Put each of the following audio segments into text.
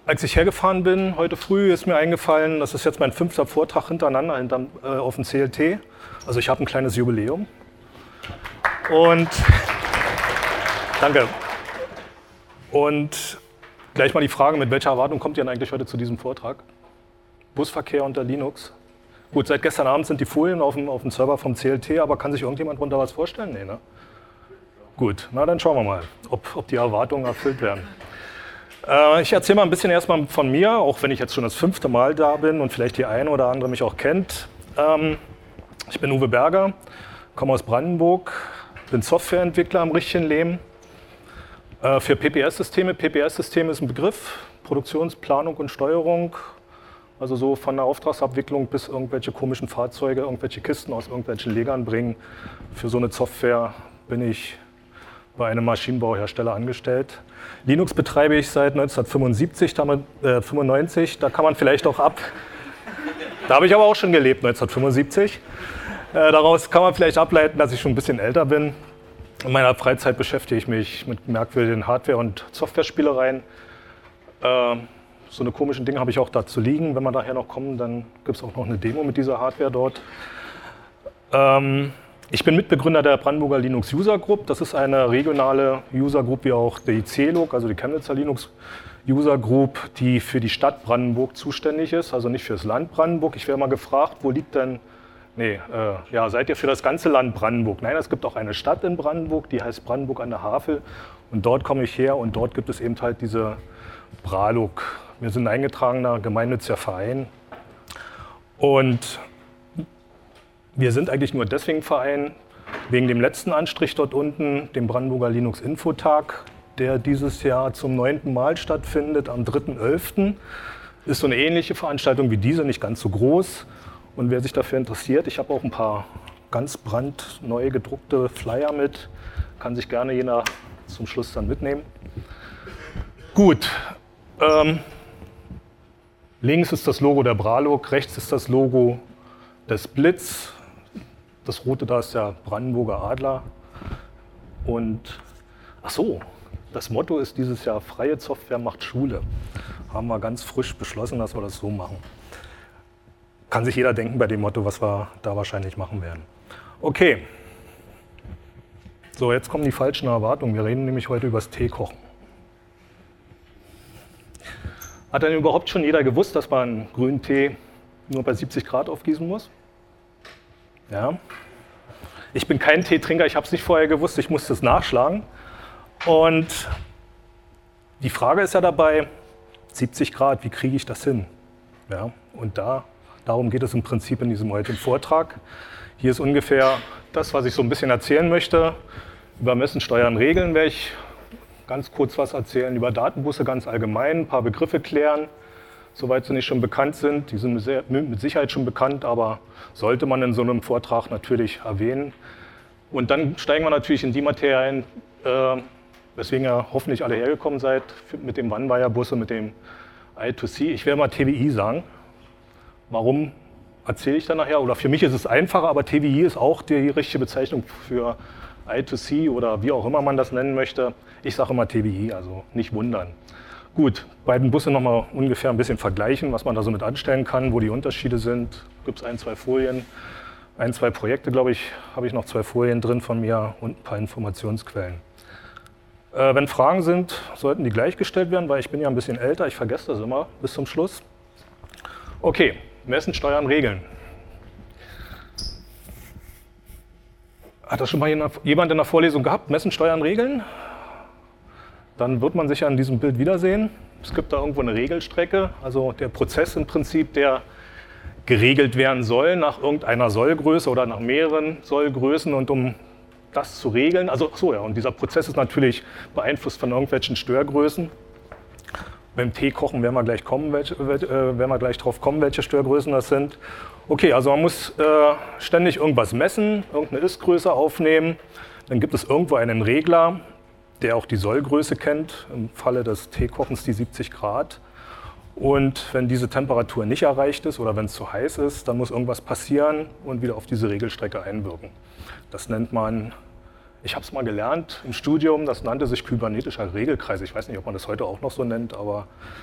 Als ich hergefahren bin, heute früh, ist mir eingefallen, das ist jetzt mein 5. Vortrag hintereinander auf dem CLT. Also ich habe ein kleines Jubiläum. Und danke. Und gleich mal die Frage, mit welcher Erwartung kommt ihr denn eigentlich heute zu diesem Vortrag? Busverkehr unter Linux. Gut, seit gestern Abend sind die Folien auf dem Server vom CLT, aber kann sich irgendjemand darunter was vorstellen? Nee, ne? Gut, na dann schauen wir mal, ob die Erwartungen erfüllt werden. Ich erzähle mal ein bisschen erstmal von mir, auch wenn ich jetzt schon das 5. Mal da bin und vielleicht die eine oder andere mich auch kennt. Ich bin Uwe Berger, komme aus Brandenburg, bin Softwareentwickler im richtigen Leben für PPS-Systeme. PPS-Systeme ist ein Begriff, Produktionsplanung und Steuerung, also so von der Auftragsabwicklung bis irgendwelche komischen Fahrzeuge, irgendwelche Kisten aus irgendwelchen Legern bringen. Für so eine Software bin ich bei einem Maschinenbauhersteller angestellt. Linux betreibe ich seit 1995, 95, da kann man vielleicht auch da habe ich aber auch schon gelebt, 1975. Daraus kann man vielleicht ableiten, dass ich schon ein bisschen älter bin. In meiner Freizeit beschäftige ich mich mit merkwürdigen Hardware- und Software-Spielereien. So eine komischen Dinge habe ich auch dazu liegen. Wenn wir daher noch kommen, dann gibt es auch noch eine Demo mit dieser Hardware dort. Ich bin Mitbegründer der Brandenburger Linux User Group. Das ist eine regionale User Group wie auch die CELOG, also die Chemnitzer Linux User Group, die für die Stadt Brandenburg zuständig ist, also nicht für das Land Brandenburg. Ich werde mal gefragt, wo liegt denn, seid ihr für das ganze Land Brandenburg? Nein, es gibt auch eine Stadt in Brandenburg, die heißt Brandenburg an der Havel und dort komme ich her und dort gibt es eben halt diese BRALUG. Wir sind ein eingetragener gemeinnütziger Verein und wir sind eigentlich nur deswegen Verein, wegen dem letzten Anstrich dort unten, dem Brandenburger Linux Infotag, der dieses Jahr zum 9. Mal stattfindet, am 3.11. Ist so eine ähnliche Veranstaltung wie diese, nicht ganz so groß. Und wer sich dafür interessiert, ich habe auch ein paar ganz brandneu gedruckte Flyer mit, kann sich gerne jeder zum Schluss dann mitnehmen. Gut, links ist das Logo der BRALUG, rechts ist das Logo des Blitz. Das rote da ist der Brandenburger Adler. Und, ach so, das Motto ist dieses Jahr, freie Software macht Schule. Haben wir ganz frisch beschlossen, dass wir das so machen. Kann sich jeder denken bei dem Motto, was wir da wahrscheinlich machen werden. Okay. So, jetzt kommen die falschen Erwartungen. Wir reden nämlich heute über das Teekochen. Hat denn überhaupt schon jeder gewusst, dass man einen grünen Tee nur bei 70 Grad aufgießen muss? Ja. Ich bin kein Teetrinker, ich habe es nicht vorher gewusst, ich musste es nachschlagen. Und die Frage ist ja dabei, 70 Grad, wie kriege ich das hin? Ja, und darum geht es im Prinzip in diesem heutigen Vortrag. Hier ist ungefähr das, was ich so ein bisschen erzählen möchte. Über Messen, Steuern, Regeln werde ich ganz kurz was erzählen, über Datenbusse ganz allgemein, ein paar Begriffe klären, soweit sie nicht schon bekannt sind. Die sind mit Sicherheit schon bekannt, aber sollte man in so einem Vortrag natürlich erwähnen. Und dann steigen wir natürlich in die Materie ein, weswegen ihr hoffentlich alle hergekommen seid, mit dem One-Wire-Busse, mit dem I2C. Ich werde mal TWI sagen. Warum erzähle ich dann nachher? Oder für mich ist es einfacher, aber TWI ist auch die richtige Bezeichnung für I2C oder wie auch immer man das nennen möchte. Ich sage immer TWI, also nicht wundern. Gut, beiden Busse nochmal ungefähr ein bisschen vergleichen, was man da so mit anstellen kann, wo die Unterschiede sind. Gibt es 1, 2 Folien, 1, 2 Projekte, glaube ich, habe ich noch 2 Folien drin von mir und ein paar Informationsquellen. Wenn Fragen sind, sollten die gleichgestellt werden, weil ich bin ja ein bisschen älter, ich vergesse das immer bis zum Schluss. Okay, Messen, Steuern, Regeln. Hat das schon mal jemand in der Vorlesung gehabt? Messen, Steuern, Regeln? Dann wird man sich ja an diesem Bild wiedersehen. Es gibt da irgendwo eine Regelstrecke, also der Prozess im Prinzip, der geregelt werden soll nach irgendeiner Sollgröße oder nach mehreren Sollgrößen. Und um das zu regeln, und dieser Prozess ist natürlich beeinflusst von irgendwelchen Störgrößen. Beim Teekochen werden wir gleich drauf kommen, welche Störgrößen das sind. Okay, also man muss ständig irgendwas messen, irgendeine Ist-Größe aufnehmen. Dann gibt es irgendwo einen Regler, der auch die Sollgröße kennt, im Falle des Teekochens die 70 Grad. Und wenn diese Temperatur nicht erreicht ist oder wenn es zu heiß ist, dann muss irgendwas passieren und wieder auf diese Regelstrecke einwirken. Das nennt man, ich habe es mal gelernt im Studium, das nannte sich kybernetischer Regelkreis. Ich weiß nicht, ob man das heute auch noch so nennt, aber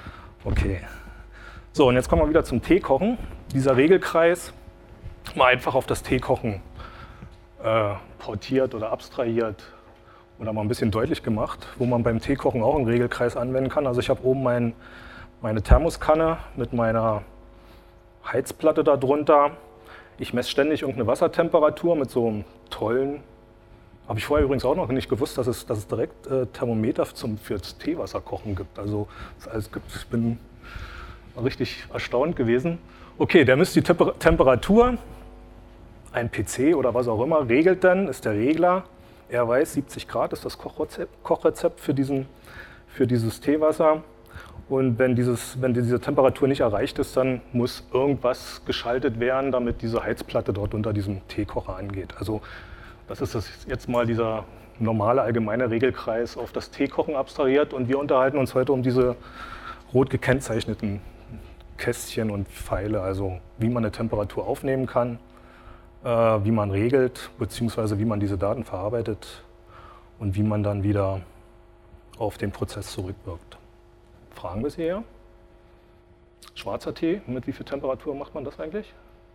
Okay. So, und jetzt kommen wir wieder zum Teekochen. Dieser Regelkreis mal einfach auf das Teekochen portiert oder abstrahiert oder mal ein bisschen deutlich gemacht, wo man beim Teekochen auch einen Regelkreis anwenden kann. Also ich habe oben meine Thermoskanne mit meiner Heizplatte darunter. Ich messe ständig irgendeine Wassertemperatur mit so einem tollen, habe ich vorher übrigens auch noch nicht gewusst, dass es direkt Thermometer fürs Teewasserkochen gibt. Also es alles gibt. Ich bin richtig erstaunt gewesen. Okay, der misst die Temperatur. Ein PC oder was auch immer regelt dann, ist der Regler. Er weiß, 70 Grad ist das Kochrezept für dieses Teewasser. Und wenn diese Temperatur nicht erreicht ist, dann muss irgendwas geschaltet werden, damit diese Heizplatte dort unter diesem Teekocher angeht. Also das ist jetzt mal dieser normale allgemeine Regelkreis auf das Teekochen abstrahiert. Und wir unterhalten uns heute um diese rot gekennzeichneten Kästchen und Pfeile, also wie man eine Temperatur aufnehmen kann, wie man regelt, beziehungsweise wie man diese Daten verarbeitet und wie man dann wieder auf den Prozess zurückwirkt. Fragen bis hierher? Schwarzer Tee, mit wie viel Temperatur macht man das eigentlich?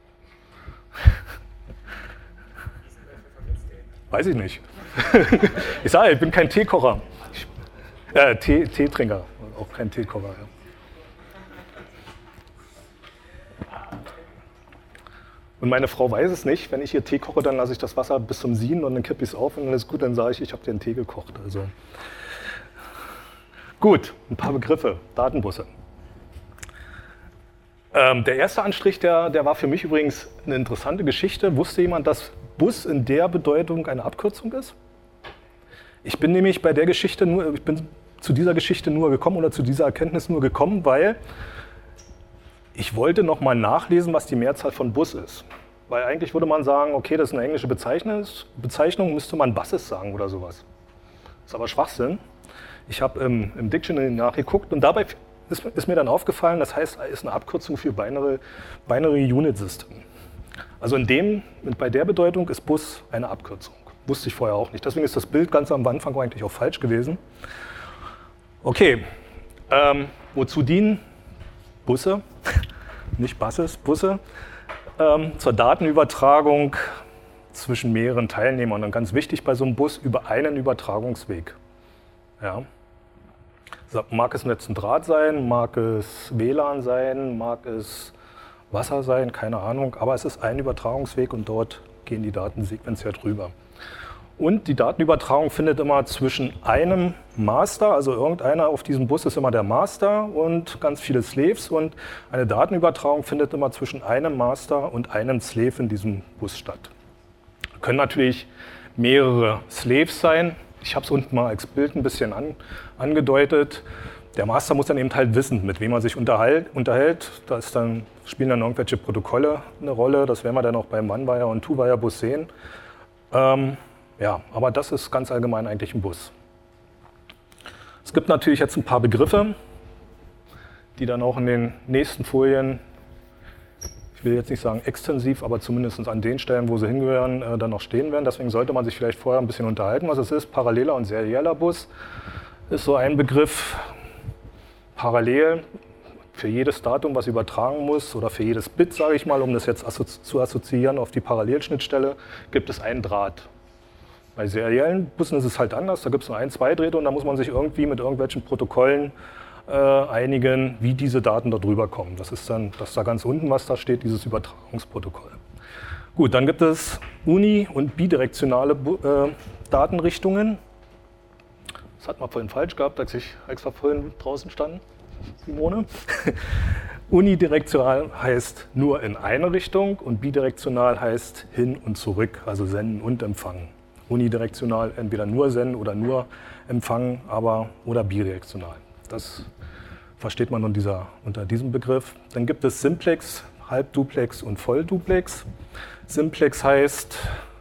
Weiß ich nicht. Ich sage, ich bin kein Teekocher. Teetrinker, auch kein Teekocher. Ja. Und meine Frau weiß es nicht. Wenn ich hier Tee koche, dann lasse ich das Wasser bis zum Sieden und dann kippe ich es auf und dann ist gut, dann sage ich habe dir einen Tee gekocht. Also. Gut, ein paar Begriffe, Datenbusse. Der erste Anstrich, der war für mich übrigens eine interessante Geschichte. Wusste jemand, dass Bus in der Bedeutung eine Abkürzung ist? Ich bin nämlich bei der Geschichte zu dieser Geschichte nur gekommen oder zu dieser Erkenntnis nur gekommen, weil ich wollte nochmal nachlesen, was die Mehrzahl von Bus ist. Weil eigentlich würde man sagen, okay, das ist eine englische Bezeichnung, müsste man Buses sagen oder sowas. Das ist aber Schwachsinn. Ich habe im Dictionary nachgeguckt und dabei ist mir dann aufgefallen, das heißt, es ist eine Abkürzung für Binary Unit System. Also bei der Bedeutung ist Bus eine Abkürzung. Wusste ich vorher auch nicht. Deswegen ist das Bild ganz am Anfang eigentlich auch falsch gewesen. Okay, wozu dienen Busse? Nicht Buses, Busse, zur Datenübertragung zwischen mehreren Teilnehmern. Und ganz wichtig bei so einem Bus, über einen Übertragungsweg. Ja. Mag es jetzt ein Draht sein, mag es WLAN sein, mag es Wasser sein, keine Ahnung. Aber es ist ein Übertragungsweg und dort gehen die Daten sequenziert rüber. Und die Datenübertragung findet immer zwischen einem Master, also irgendeiner auf diesem Bus ist immer der Master und ganz viele Slaves. Und eine Datenübertragung findet immer zwischen einem Master und einem Slave in diesem Bus statt. Können natürlich mehrere Slaves sein. Ich habe es unten mal als Bild ein bisschen angedeutet. Der Master muss dann eben halt wissen, mit wem er sich unterhält. Da spielen dann irgendwelche Protokolle eine Rolle. Das werden wir dann auch beim One-Wire- und Two-Wire-Bus sehen. Ja, aber das ist ganz allgemein eigentlich ein Bus. Es gibt natürlich jetzt ein paar Begriffe, die dann auch in den nächsten Folien, ich will jetzt nicht sagen extensiv, aber zumindest an den Stellen, wo sie hingehören, dann noch stehen werden. Deswegen sollte man sich vielleicht vorher ein bisschen unterhalten, was es ist. Paralleler und serieller Bus ist so ein Begriff. Parallel für jedes Datum, was übertragen muss, oder für jedes Bit, sage ich mal, um das jetzt zu assoziieren auf die Parallelschnittstelle, gibt es einen Draht. Bei seriellen Bussen ist es halt anders, da gibt es nur ein, zwei Drähte und da muss man sich irgendwie mit irgendwelchen Protokollen einigen, wie diese Daten da drüber kommen. Das ist dann das da ganz unten, was da steht, dieses Übertragungsprotokoll. Gut, dann gibt es uni- und bidirektionale Datenrichtungen. Das hat man vorhin falsch gehabt, als ich extra vorhin draußen stand, Simone. Unidirektional heißt nur in eine Richtung und bidirektional heißt hin und zurück, also senden und empfangen. Unidirektional entweder nur senden oder nur empfangen, oder bidirektional. Das versteht man unter diesem Begriff. Dann gibt es Simplex, Halbduplex und Vollduplex. Simplex heißt,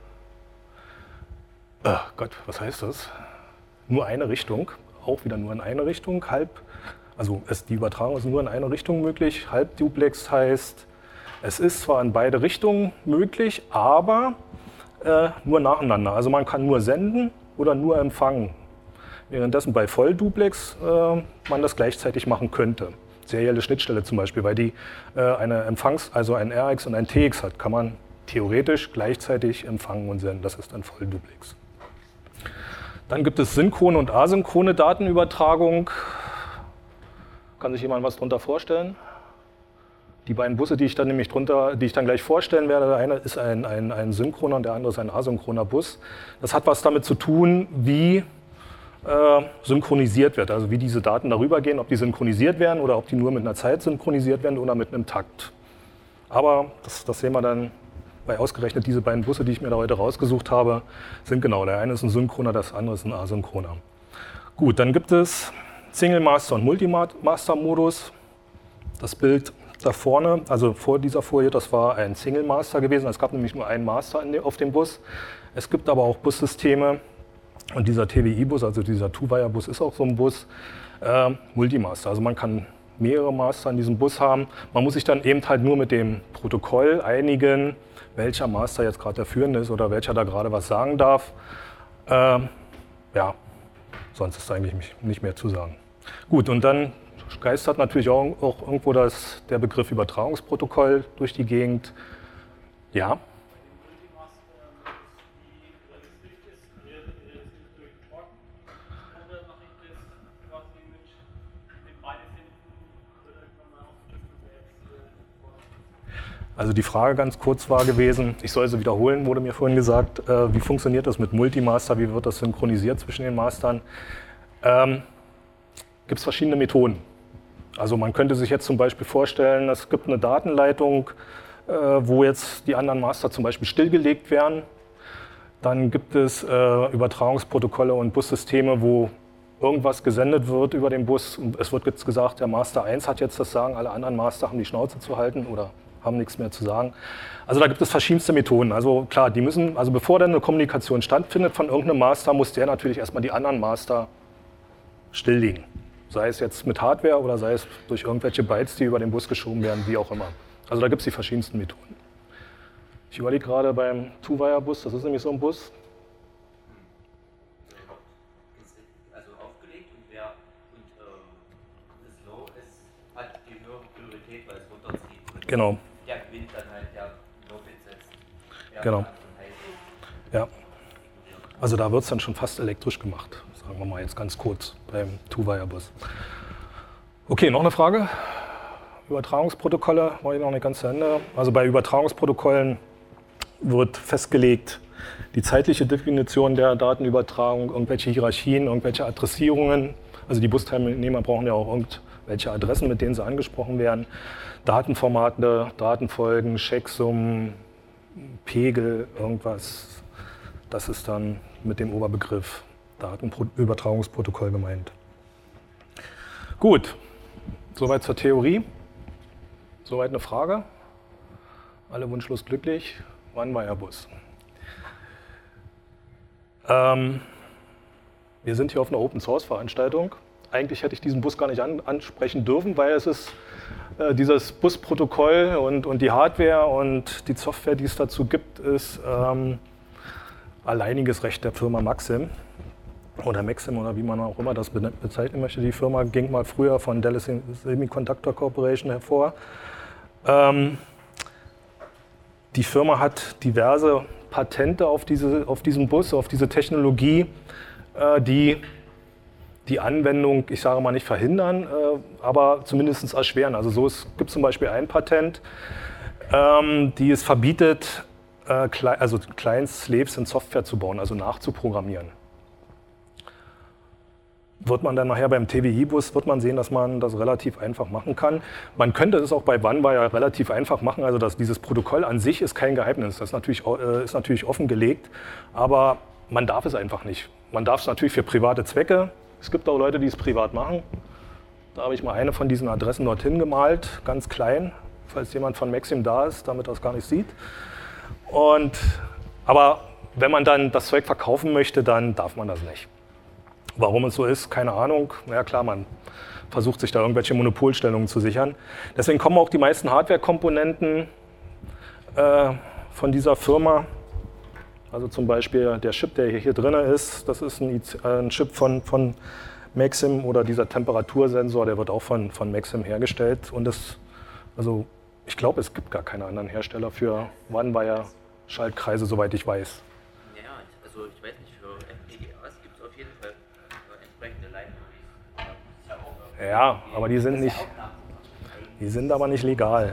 was heißt das? Nur eine Richtung, auch wieder nur in eine Richtung. Die Übertragung ist nur in eine Richtung möglich. Halbduplex heißt, es ist zwar in beide Richtungen möglich, aber nur nacheinander. Also man kann nur senden oder nur empfangen. Währenddessen bei Vollduplex man das gleichzeitig machen könnte. serielle Schnittstelle zum Beispiel, weil die eine also ein RX und ein TX hat, kann man theoretisch gleichzeitig empfangen und senden. Das ist dann Vollduplex. Dann gibt es synchrone und asynchrone Datenübertragung. Kann sich jemand was darunter vorstellen? Die beiden Busse, die ich dann gleich vorstellen werde, der eine ist ein synchroner und der andere ist ein asynchroner Bus. Das hat was damit zu tun, wie synchronisiert wird, also wie diese Daten darüber gehen, ob die synchronisiert werden oder ob die nur mit einer Zeit synchronisiert werden oder mit einem Takt. Aber das sehen wir dann, weil ausgerechnet diese beiden Busse, die ich mir da heute rausgesucht habe, sind genau, der eine ist ein synchroner, das andere ist ein asynchroner. Gut, dann gibt es Single Master und Multimaster Modus. Das Bild da vorne, also vor dieser Folie, das war ein Single Master gewesen. Es gab nämlich nur einen Master auf dem Bus. Es gibt aber auch Bussysteme und dieser TWI-Bus, also dieser Two-Wire-Bus ist auch so ein Bus, Multimaster. Also man kann mehrere Master in diesem Bus haben. Man muss sich dann eben halt nur mit dem Protokoll einigen, welcher Master jetzt gerade der führende ist oder welcher da gerade was sagen darf. Ja, sonst ist eigentlich nicht mehr zu sagen. Gut, und dann geistert natürlich auch irgendwo der Begriff Übertragungsprotokoll durch die Gegend. Ja. Also die Frage ganz kurz war gewesen, ich soll sie wiederholen, wurde mir vorhin gesagt, wie funktioniert das mit Multimaster, wie wird das synchronisiert zwischen den Mastern? Gibt es verschiedene Methoden. Also man könnte sich jetzt zum Beispiel vorstellen, es gibt eine Datenleitung, wo jetzt die anderen Master zum Beispiel stillgelegt werden. Dann gibt es Übertragungsprotokolle und Bussysteme, wo irgendwas gesendet wird über den Bus. Und es wird jetzt gesagt, der Master 1 hat jetzt das Sagen, alle anderen Master haben die Schnauze zu halten oder haben nichts mehr zu sagen. Also da gibt es verschiedenste Methoden. Also klar, also bevor dann eine Kommunikation stattfindet von irgendeinem Master, muss der natürlich erstmal die anderen Master stilllegen. Sei es jetzt mit Hardware oder sei es durch irgendwelche Bytes, die über den Bus geschoben werden, wie auch immer. Also da gibt es die verschiedensten Methoden. Ich überlege gerade beim Two-Wire-Bus, das ist nämlich so ein Bus. Also aufgelegt und das Low hat die höhere Priorität, weil es runterzieht. Genau. Der gewinnt dann halt, der Low-Bit setzt. Genau. Ja. Also da wird es dann schon fast elektrisch gemacht. Sagen wir mal jetzt ganz kurz beim Two-Wire-Bus. Okay, noch eine Frage? Übertragungsprotokolle, war ich noch nicht ganz zu Ende. Also bei Übertragungsprotokollen wird festgelegt die zeitliche Definition der Datenübertragung, irgendwelche Hierarchien, irgendwelche Adressierungen. Also die Busteilnehmer brauchen ja auch irgendwelche Adressen, mit denen sie angesprochen werden. Datenformate, Datenfolgen, Checksummen, Pegel, irgendwas. Das ist dann mit dem Oberbegriff Datenübertragungsprotokoll gemeint. Gut, soweit zur Theorie. Soweit eine Frage? Alle wunschlos glücklich? One-Wire-Bus. Wir sind hier auf einer Open-Source-Veranstaltung. Eigentlich hätte ich diesen Bus gar nicht ansprechen dürfen, weil es ist dieses Busprotokoll und die Hardware und die Software, die es dazu gibt, ist alleiniges Recht der Firma Maxim. Oder Maxim oder wie man auch immer das bezeichnen möchte. Die Firma ging mal früher von Dallas Semiconductor Corporation hervor. Die Firma hat diverse Patente auf diesen Bus, auf diese Technologie, die die Anwendung, ich sage mal nicht verhindern, aber zumindest erschweren. Also es gibt zum Beispiel ein Patent, die es verbietet, Client Slaves in Software zu bauen, also nachzuprogrammieren. Wird man dann nachher beim TWI-Bus, wird man sehen, dass man das relativ einfach machen kann. Man könnte es auch bei One-Wire relativ einfach machen, also dieses Protokoll an sich ist kein Geheimnis, das ist natürlich offengelegt, aber man darf es einfach nicht. Man darf es natürlich für private Zwecke, es gibt auch Leute, die es privat machen. Da habe ich mal eine von diesen Adressen dorthin gemalt, ganz klein, falls jemand von Maxim da ist, damit er es gar nicht sieht. Aber wenn man dann das Zeug verkaufen möchte, dann darf man das nicht. Warum es so ist, keine Ahnung. Na ja, klar, man versucht sich da irgendwelche Monopolstellungen zu sichern. Deswegen kommen auch die meisten Hardware-Komponenten von dieser Firma. Also zum Beispiel der Chip, der hier drin ist, das ist ein Chip von Maxim oder dieser Temperatursensor, der wird auch von Maxim hergestellt. Und also ich glaube, es gibt gar keine anderen Hersteller für One-Wire-Schaltkreise, soweit ich weiß. Ja, also ich weiß nicht, für FPGAs gibt es auf jeden Fall entsprechende Libraries. Ja, aber die sind aber nicht legal.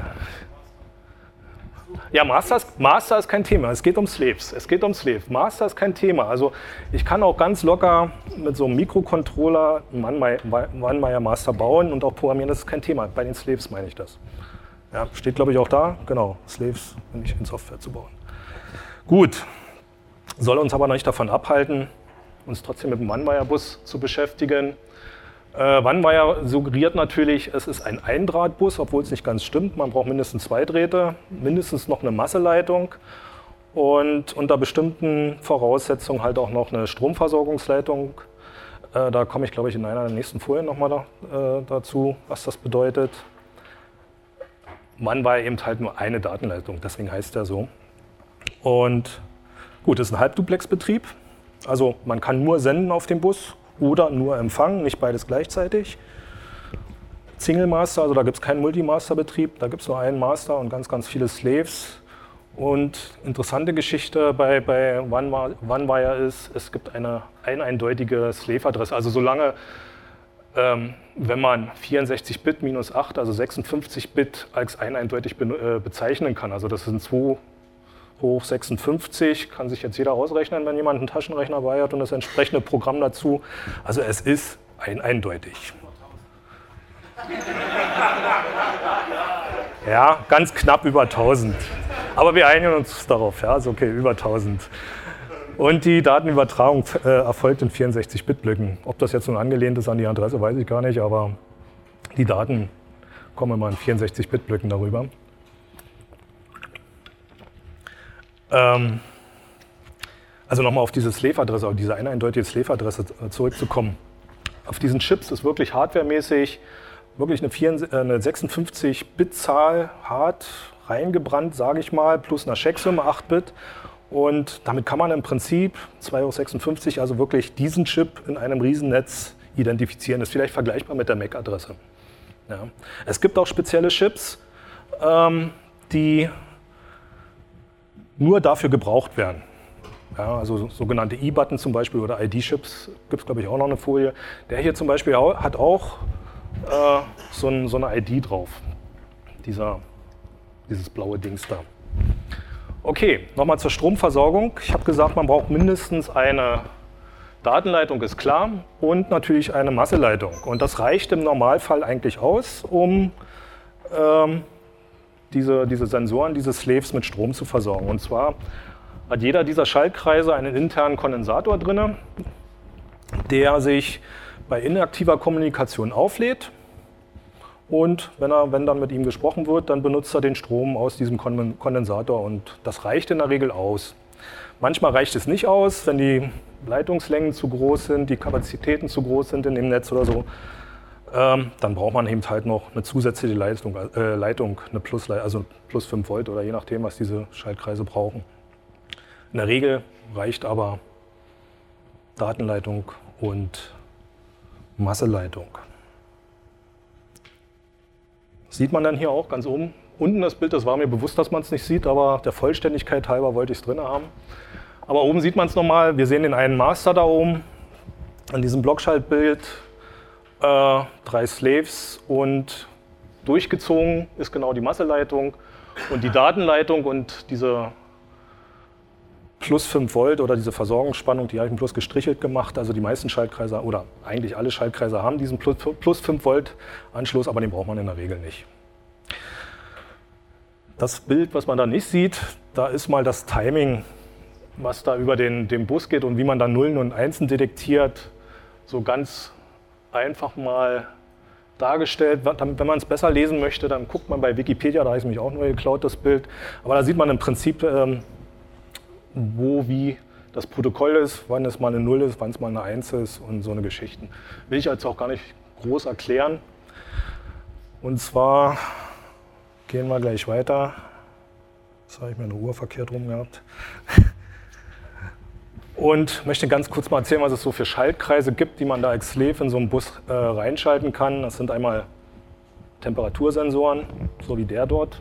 Ja, Master ist kein Thema, es geht um Slaves. Master ist kein Thema. Also ich kann auch ganz locker mit so einem Mikrocontroller einen One-Wire Master bauen und auch programmieren, das ist kein Thema. Bei den Slaves meine ich das. Ja, steht glaube ich auch da, genau, Slaves nicht in Software zu bauen. Gut, soll uns aber nicht davon abhalten, uns trotzdem mit dem One-Wire-Bus zu beschäftigen. One-Wire suggeriert natürlich, es ist ein Eindrahtbus, obwohl es nicht ganz stimmt. Man braucht mindestens 2 Drähte, mindestens noch eine Masseleitung und unter bestimmten Voraussetzungen halt auch noch eine Stromversorgungsleitung. Da komme ich, glaube ich, in einer der nächsten Folien nochmal dazu, was das bedeutet. One-Wire eben halt nur eine Datenleitung, deswegen heißt er so. Und gut, das ist ein Halbduplex-Betrieb. Also man kann nur senden auf dem Bus oder nur empfangen, nicht beides gleichzeitig. Single Master, also da gibt es keinen Multimaster-Betrieb, da gibt es nur einen Master und ganz, ganz viele Slaves. Und interessante Geschichte bei One-Wire ist, es gibt eine eindeutige Slave-Adresse. Also solange, wenn man 64-Bit minus 8, also 56-Bit als eindeutig bezeichnen kann, also das sind 2 hoch 56, kann sich jetzt jeder ausrechnen, wenn jemand einen Taschenrechner bei hat und das entsprechende Programm dazu. Also es ist eindeutig. Ja, ganz knapp über 1000. Aber wir einigen uns darauf, ja, ist okay, über 1000. Und die Datenübertragung erfolgt in 64-Bit-Blöcken. Ob das jetzt nun angelehnt ist an die Adresse, weiß ich gar nicht, aber die Daten kommen immer in 64-Bit-Blöcken darüber. Also nochmal auf diese Slave-Adresse, auf diese eindeutige Slave-Adresse zurückzukommen. Auf diesen Chips ist wirklich hardwaremäßig wirklich eine 56-Bit-Zahl hart reingebrannt, sage ich mal, plus eine Checksumme 8-Bit. Und damit kann man im Prinzip 2 hoch 56, also wirklich diesen Chip in einem Riesennetz identifizieren. Das ist vielleicht vergleichbar mit der MAC-Adresse. Ja. Es gibt auch spezielle Chips, die nur dafür gebraucht werden. Ja, also sogenannte E-Button zum Beispiel oder ID-Chips gibt es, glaube ich, auch noch eine Folie. Der hier zum Beispiel hat auch so eine ID drauf, dieses blaue Dings da. Okay, nochmal zur Stromversorgung. Ich habe gesagt, man braucht mindestens eine Datenleitung, ist klar, und natürlich eine Masseleitung. Und das reicht im Normalfall eigentlich aus, um diese Sensoren, diese Slaves mit Strom zu versorgen. Und zwar hat jeder dieser Schaltkreise einen internen Kondensator drin, der sich bei inaktiver Kommunikation auflädt. Und wenn dann mit ihm gesprochen wird, dann benutzt er den Strom aus diesem Kondensator und das reicht in der Regel aus. Manchmal reicht es nicht aus, wenn die Leitungslängen zu groß sind, die Kapazitäten zu groß sind in dem Netz oder so. Dann braucht man eben halt noch eine zusätzliche Leitung, eine also plus 5 Volt oder je nachdem, was diese Schaltkreise brauchen. In der Regel reicht aber Datenleitung und Masseleitung. Sieht man dann hier auch ganz oben. Unten das Bild, das war mir bewusst, dass man es nicht sieht, aber der Vollständigkeit halber wollte ich es drin haben. Aber oben sieht man es nochmal, wir sehen den einen Master da oben, an diesem Blockschaltbild, 3 Slaves und durchgezogen ist genau die Masseleitung und die Datenleitung und diese plus 5 Volt oder diese Versorgungsspannung, die habe ich bloß gestrichelt gemacht. Also die meisten Schaltkreise oder eigentlich alle Schaltkreise haben diesen plus 5 Volt Anschluss, aber den braucht man in der Regel nicht. Das Bild, was man da nicht sieht, da ist mal das Timing, was da über den Bus geht und wie man da Nullen und Einsen detektiert, so ganz einfach mal dargestellt. Wenn man es besser lesen möchte, dann guckt man bei Wikipedia, da habe ich es mich auch neu geklaut, das Bild. Aber da sieht man im Prinzip, wie das Protokoll ist, wann es mal eine 0 ist, wann es mal eine 1 ist und so eine Geschichten. Will ich jetzt auch gar nicht groß erklären. Und zwar gehen wir gleich weiter. Jetzt habe ich mir eine Uhr verkehrt rum gehabt. Und möchte ganz kurz mal erzählen, was es so für Schaltkreise gibt, die man da als Slave in so einen Bus reinschalten kann. Das sind einmal Temperatursensoren, so wie der dort.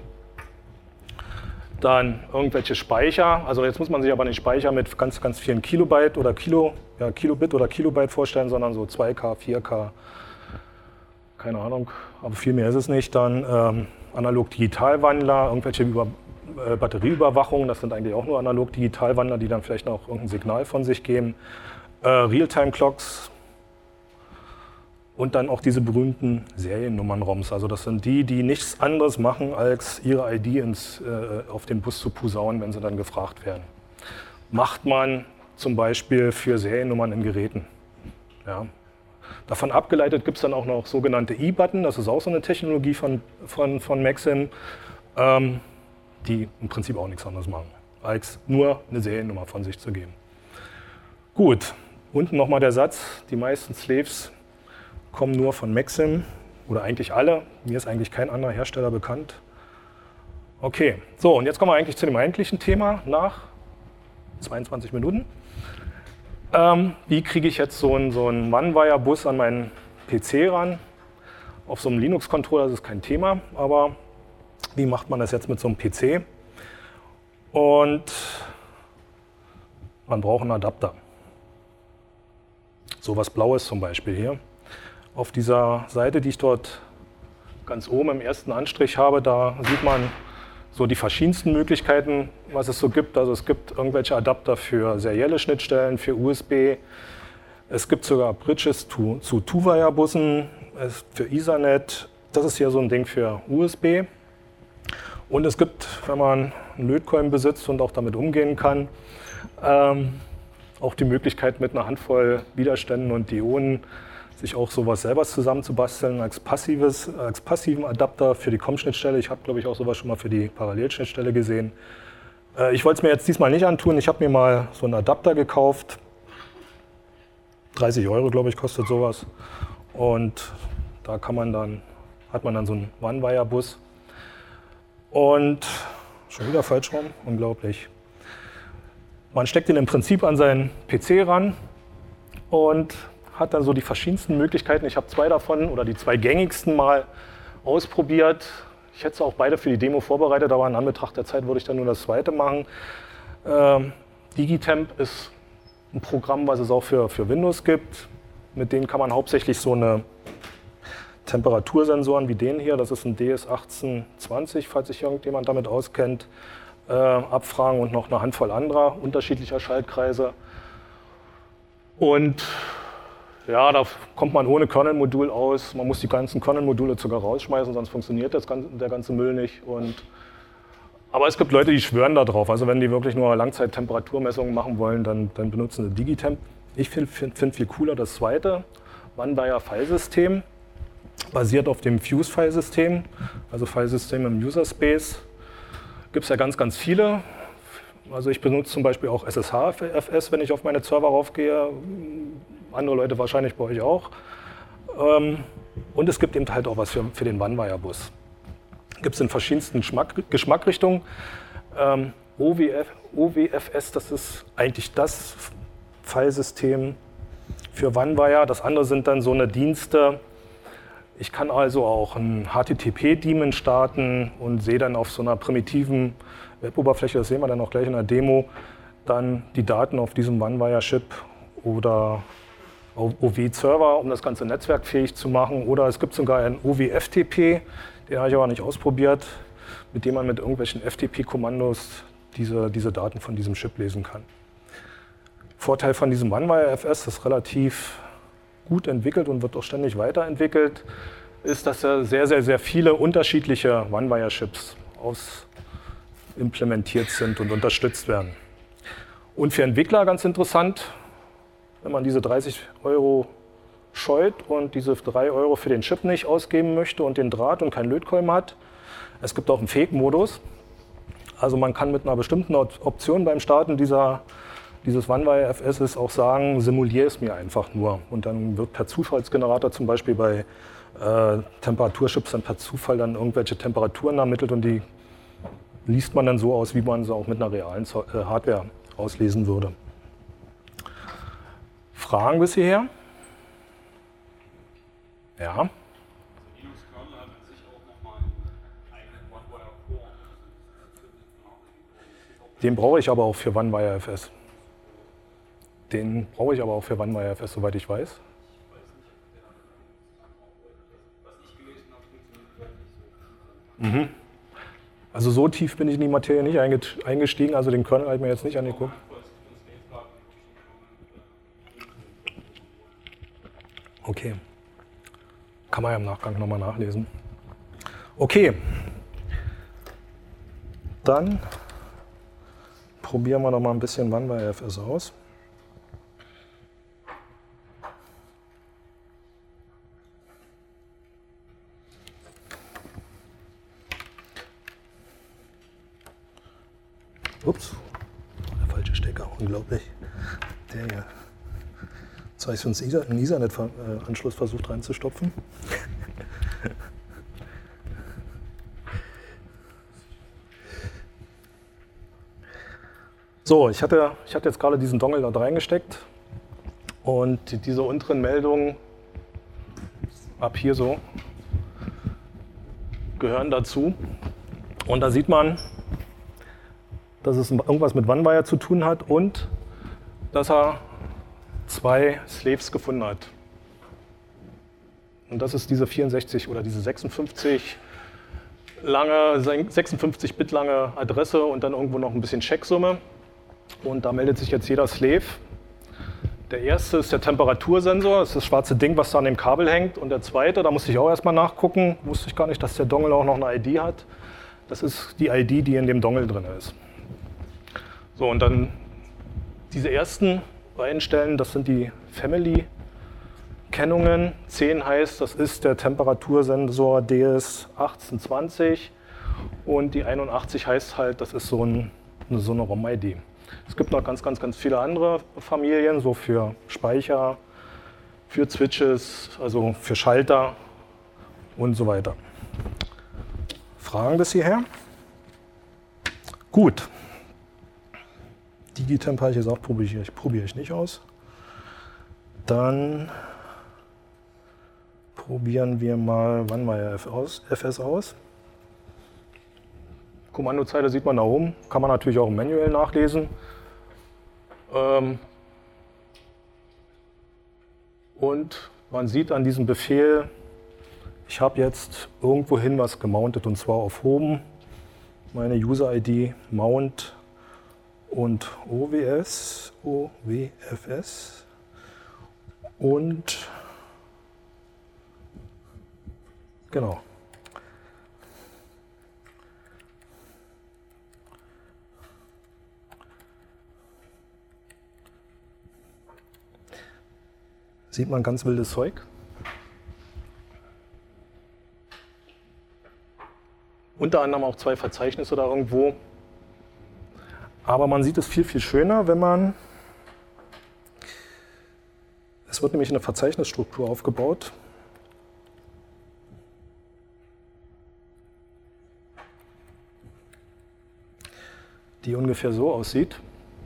Dann irgendwelche Speicher, also jetzt muss man sich aber nicht Speicher mit ganz, ganz vielen Kilobyte oder Kilobit oder Kilobyte vorstellen, sondern so 2K, 4K, keine Ahnung, aber viel mehr ist es nicht. Dann Analog-Digital-Wandler, irgendwelche Batterieüberwachung, das sind eigentlich auch nur Analog-Digital-Wandler, die dann vielleicht noch irgendein Signal von sich geben. Realtime-Clocks und dann auch diese berühmten Seriennummern-ROMs. Also das sind die, die nichts anderes machen, als ihre ID auf den Bus zu posaunen, wenn sie dann gefragt werden. Macht man zum Beispiel für Seriennummern in Geräten. Ja. Davon abgeleitet gibt es dann auch noch sogenannte E-Button, das ist auch so eine Technologie von Maxim, die im Prinzip auch nichts anderes machen, als nur eine Seriennummer von sich zu geben. Gut, unten nochmal der Satz, die meisten Slaves kommen nur von Maxim, oder eigentlich alle, mir ist eigentlich kein anderer Hersteller bekannt. Okay, so und jetzt kommen wir eigentlich zu dem eigentlichen Thema nach 22 Minuten. Wie kriege ich jetzt so einen One-Wire-Bus an meinen PC ran? Auf so einem Linux-Controller ist es kein Thema, aber wie macht man das jetzt mit so einem PC? Und man braucht einen Adapter. So was Blaues zum Beispiel hier. Auf dieser Seite, die ich dort ganz oben im ersten Anstrich habe, da sieht man so die verschiedensten Möglichkeiten, was es so gibt. Also es gibt irgendwelche Adapter für serielle Schnittstellen, für USB. Es gibt sogar Bridges zu Two-Wire-Bussen, für Ethernet. Das ist hier so ein Ding für USB. Und es gibt, wenn man einen Lötkolben besitzt und auch damit umgehen kann, auch die Möglichkeit mit einer Handvoll Widerständen und Dioden sich auch sowas selber zusammenzubasteln als passiven Adapter für die COM-Schnittstelle. Ich habe, glaube ich, auch sowas schon mal für die Parallelschnittstelle gesehen. Ich wollte es mir jetzt diesmal nicht antun. Ich habe mir mal so einen Adapter gekauft. 30 €, glaube ich, kostet sowas. Und da hat man dann so einen One-Wire-Bus. Und schon wieder falsch rum, unglaublich. Man steckt ihn im Prinzip an seinen PC ran und hat dann so die verschiedensten Möglichkeiten. Ich habe 2 davon oder die 2 gängigsten mal ausprobiert. Ich hätte es auch beide für die Demo vorbereitet, aber in Anbetracht der Zeit würde ich dann nur das zweite machen. Digitemp ist ein Programm, was es auch für Windows gibt. Mit denen kann man hauptsächlich so eine Temperatursensoren wie den hier, das ist ein DS1820, falls sich irgendjemand damit auskennt, abfragen und noch eine Handvoll anderer unterschiedlicher Schaltkreise. Und ja, da kommt man ohne Kernel-Modul aus. Man muss die ganzen Kernel-Module sogar rausschmeißen, sonst funktioniert der ganze Müll nicht. Aber es gibt Leute, die schwören da drauf. Also wenn die wirklich nur Langzeittemperaturmessungen machen wollen, dann benutzen sie Digitemp. Ich finde viel cooler das zweite, One-Wire-Filesystem, basiert auf dem Fuse-Filesystem, also Filesystem im User-Space. Gibt es ja ganz, ganz viele. Also ich benutze zum Beispiel auch SSHFS, wenn ich auf meine Server raufgehe. Andere Leute wahrscheinlich bei euch auch. Und es gibt eben halt auch was für den One-Wire-Bus. Gibt es in verschiedensten Geschmackrichtungen. OWFS, das ist eigentlich das Filesystem für One-Wire. Das andere sind dann so eine Dienste. Ich kann also auch einen HTTP-Daemon starten und sehe dann auf so einer primitiven Web-Oberfläche, das sehen wir dann auch gleich in der Demo, dann die Daten auf diesem One-Wire-Chip oder OW-Server, um das ganze netzwerkfähig zu machen. Oder es gibt sogar einen OWFTP, den habe ich aber nicht ausprobiert, mit dem man mit irgendwelchen FTP-Kommandos diese Daten von diesem Chip lesen kann. Vorteil von diesem One-Wire-FS ist relativ gut entwickelt und wird auch ständig weiterentwickelt, ist, dass da sehr, sehr, sehr viele unterschiedliche One-Wire-Chips implementiert sind und unterstützt werden. Und für Entwickler ganz interessant, wenn man diese 30 € scheut und diese 3 € für den Chip nicht ausgeben möchte und den Draht und kein Lötkolben hat. Es gibt auch einen Fake-Modus. Also man kann mit einer bestimmten Option beim Starten dieses One-Wire-FS auch sagen, simuliere es mir einfach nur. Und dann wird per Zufallsgenerator zum Beispiel bei Temperaturchips dann per Zufall dann irgendwelche Temperaturen ermittelt und die liest man dann so aus, wie man sie auch mit einer realen Hardware auslesen würde. Fragen bis hierher? Ja. Linux-Kernel hat an sich auch nochmal einen eigenen One-Wire-Core. Den brauche ich aber auch für OneWire-FS. Den brauche ich aber auch für OneWire-FS, soweit ich weiß. Mhm. Also so tief bin ich in die Materie nicht eingestiegen, also den Kernel habe ich mir jetzt nicht angeguckt. Okay. Kann man ja im Nachgang nochmal nachlesen. Okay. Dann probieren wir noch mal ein bisschen OneWire-FS aus. Ups, der falsche Stecker, unglaublich. Der hier. Jetzt habe ich so einen Ethernet-Anschluss versucht reinzustopfen. So, ich hatte jetzt gerade diesen Dongle dort reingesteckt und diese unteren Meldungen ab hier so gehören dazu. Und da sieht man, dass es irgendwas mit OneWire zu tun hat und dass er 2 Slaves gefunden hat. Und das ist diese 64 oder diese 56 Bit lange Adresse und dann irgendwo noch ein bisschen Checksumme. Und da meldet sich jetzt jeder Slave. Der erste ist der Temperatursensor, das ist das schwarze Ding, was da an dem Kabel hängt. Und der zweite, da musste ich auch erstmal nachgucken, wusste ich gar nicht, dass der Dongle auch noch eine ID hat. Das ist die ID, die in dem Dongle drin ist. So, und dann diese ersten beiden Stellen, das sind die Family-Kennungen. 10 heißt, das ist der Temperatursensor DS1820 und die 81 heißt halt, das ist so eine ROM-ID. Es gibt noch ganz viele andere Familien, so für Speicher, für Switches, also für Schalter und so weiter. Fragen bis hierher? Gut. Digitemp habe ich gesagt, probiere ich nicht aus. Dann probieren wir mal OneWire-FS aus. Kommandozeile sieht man da oben, kann man natürlich auch im Manual nachlesen. Und man sieht an diesem Befehl, ich habe jetzt irgendwohin was gemountet und zwar auf Home, meine User-ID Mount und OWFS und genau. Sieht man ganz wildes Zeug. Unter anderem auch 2 Verzeichnisse da irgendwo. Aber man sieht es viel schöner, wenn man... Es wird nämlich eine Verzeichnisstruktur aufgebaut. Die ungefähr so aussieht.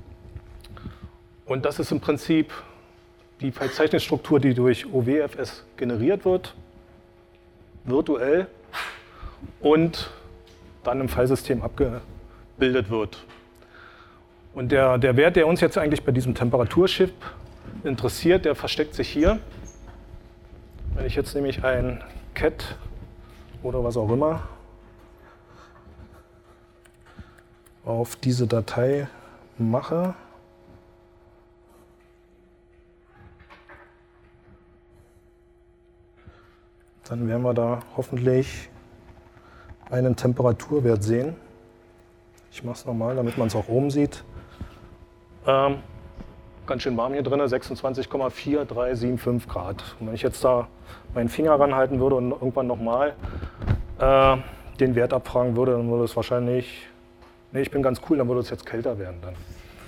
Und das ist im Prinzip die Verzeichnisstruktur, die durch OWFS generiert wird, virtuell und dann im Filesystem abgebildet wird. Und der Wert, der uns jetzt eigentlich bei diesem Temperaturchip interessiert, der versteckt sich hier. Wenn ich jetzt nämlich ein cat oder was auch immer auf diese Datei mache, dann werden wir da hoffentlich einen Temperaturwert sehen. Ich mache es nochmal, damit man es auch oben sieht. Ganz schön warm hier drin, 26,4375 Grad. Und wenn ich jetzt da meinen Finger ranhalten würde und irgendwann nochmal den Wert abfragen würde, dann würde es wahrscheinlich, nee, ich bin ganz cool, dann würde es jetzt kälter werden dann.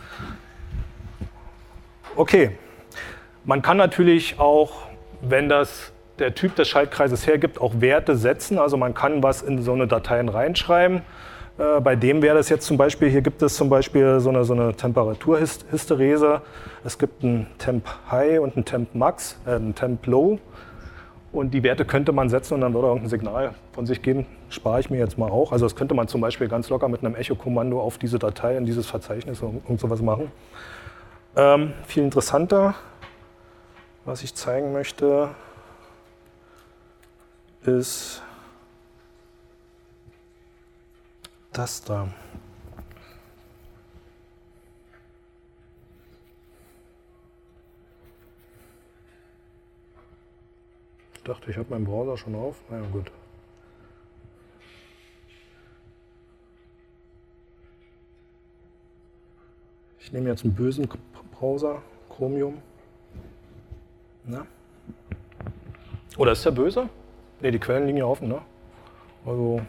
Okay, man kann natürlich auch, wenn der Typ des Schaltkreises hergibt, auch Werte setzen. Also man kann was in so eine Dateien reinschreiben. Bei dem wäre das jetzt zum Beispiel, hier gibt es zum Beispiel so eine Temperaturhysterese. Es gibt einen Temp High und einen Temp Max, einen Temp Low. Und die Werte könnte man setzen und dann würde irgendein Signal von sich geben. Spare ich mir jetzt mal auch. Also das könnte man zum Beispiel ganz locker mit einem Echo-Kommando auf diese Datei, in dieses Verzeichnis und sowas machen. Viel interessanter, was ich zeigen möchte, ist das da. Ich dachte, ich habe meinen Browser schon auf. Na ja, gut. Ich nehme jetzt einen bösen Browser, Chromium. Na? Oder ist der böse? Ne, die Quellen liegen ja offen, ne? Also.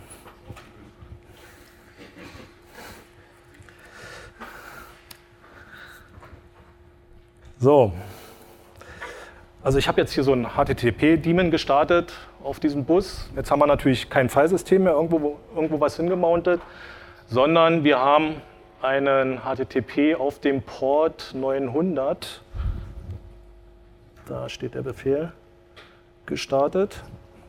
So. Also ich habe jetzt hier so einen HTTP-Daemon gestartet auf diesem Bus. Jetzt haben wir natürlich kein Filesystem mehr irgendwo was hingemountet, sondern wir haben einen HTTP auf dem Port 900. Da steht der Befehl gestartet.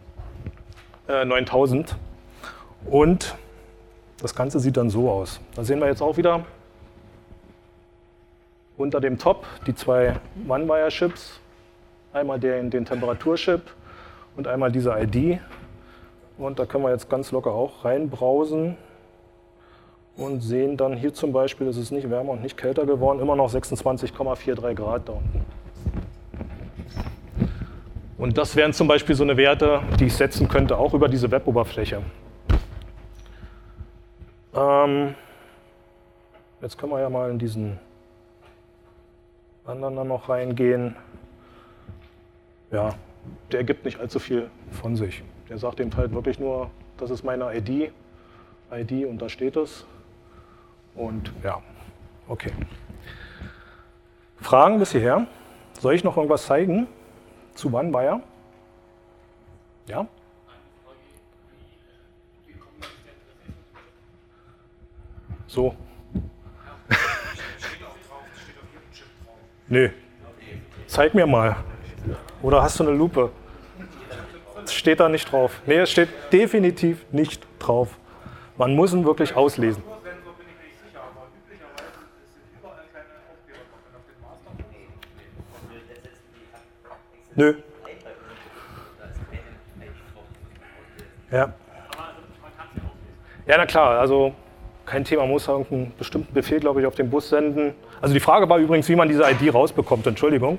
9000. Und das Ganze sieht dann so aus. Da sehen wir jetzt auch wieder unter dem Top die zwei One-Wire-Chips. Einmal den Temperaturchip und einmal diese ID. Und da können wir jetzt ganz locker auch reinbrowsen und sehen dann hier zum Beispiel, es ist nicht wärmer und nicht kälter geworden, immer noch 26,43 Grad da unten. Und das wären zum Beispiel so eine Werte, die ich setzen könnte, auch über diese Web-Oberfläche. Jetzt können wir ja mal in diesen anderen dann noch reingehen. Ja, der gibt nicht allzu viel von sich. Der sagt eben halt wirklich nur, das ist meine ID und da steht es. Und ja, okay. Fragen bis hierher? Soll ich noch irgendwas zeigen zu OneWire? Ja? So. Nö. Zeig mir mal. Oder hast du eine Lupe? Es steht da nicht drauf. Nee, es steht definitiv nicht drauf. Man muss ihn wirklich auslesen. Nö. Ja. Ja, na klar, also kein Thema, man muss irgendeinen bestimmten Befehl, glaube ich, auf den Bus senden. Also die Frage war übrigens, wie man diese ID rausbekommt, Entschuldigung.